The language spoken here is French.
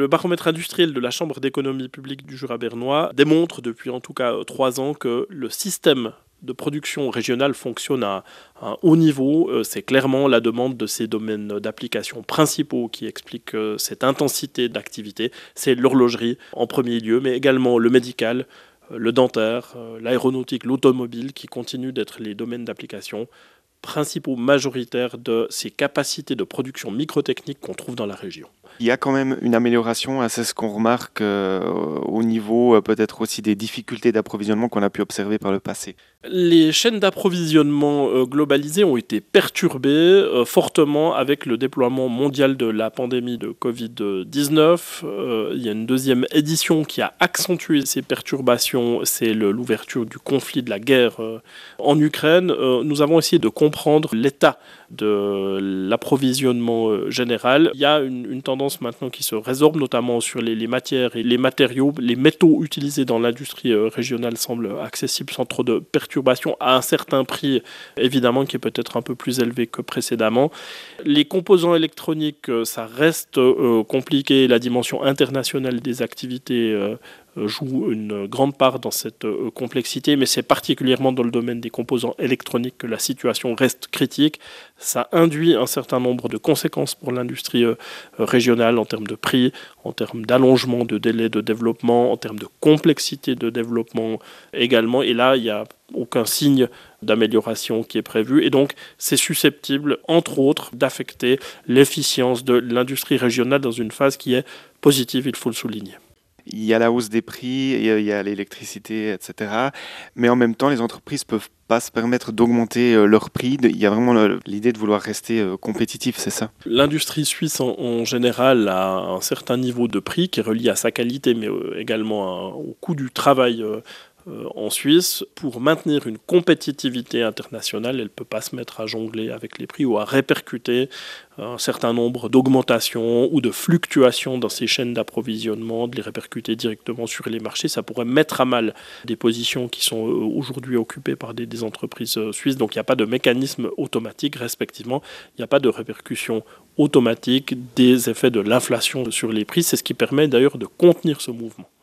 Le baromètre industriel de la Chambre d'économie publique du Jura bernois démontre depuis en tout cas 3 ans que le système de production régionale fonctionne à un haut niveau. C'est clairement la demande de ces domaines d'application principaux qui explique cette intensité d'activité. C'est l'horlogerie en premier lieu, mais également le médical, le dentaire, l'aéronautique, l'automobile qui continuent d'être les domaines d'application principaux majoritaires de ces capacités de production microtechnique qu'on trouve dans la région. Il y a quand même une amélioration, c'est ce qu'on remarque au niveau peut-être aussi des difficultés d'approvisionnement qu'on a pu observer par le passé. Les chaînes d'approvisionnement globalisées ont été perturbées fortement avec le déploiement mondial de la pandémie de Covid-19. Il y a une deuxième édition qui a accentué ces perturbations, c'est l'ouverture du conflit, de la guerre en Ukraine. Nous avons essayé de comprendre l'état de l'approvisionnement général. Il y a une tendance maintenant qui se résorbe, notamment sur les matières et les matériaux. Les métaux utilisés dans l'industrie régionale semblent accessibles sans trop de perturbations à un certain prix, évidemment, qui est peut-être un peu plus élevé que précédemment. Les composants électroniques, ça reste compliqué. La dimension internationale des activités joue une grande part dans cette complexité, mais c'est particulièrement dans le domaine des composants électroniques que la situation reste critique. Ça induit un certain nombre de conséquences pour l'industrie régionale en termes de prix, en termes d'allongement de délai de développement, en termes de complexité de développement également. Et là, il n'y a aucun signe d'amélioration qui est prévu. Et donc, c'est susceptible, entre autres, d'affecter l'efficience de l'industrie régionale dans une phase qui est positive, il faut le souligner. Il y a la hausse des prix, il y a l'électricité, etc. Mais en même temps, les entreprises ne peuvent pas se permettre d'augmenter leurs prix. Il y a vraiment l'idée de vouloir rester compétitif, c'est ça? L'industrie suisse en général a un certain niveau de prix qui est relié à sa qualité, mais également au coût du travail en Suisse. Pour maintenir une compétitivité internationale, elle ne peut pas se mettre à jongler avec les prix ou à répercuter un certain nombre d'augmentations ou de fluctuations dans ces chaînes d'approvisionnement, de les répercuter directement sur les marchés. Ça pourrait mettre à mal des positions qui sont aujourd'hui occupées par des entreprises suisses. Donc il n'y a pas de mécanisme automatique, respectivement. Il n'y a pas de répercussion automatique des effets de l'inflation sur les prix. C'est ce qui permet d'ailleurs de contenir ce mouvement.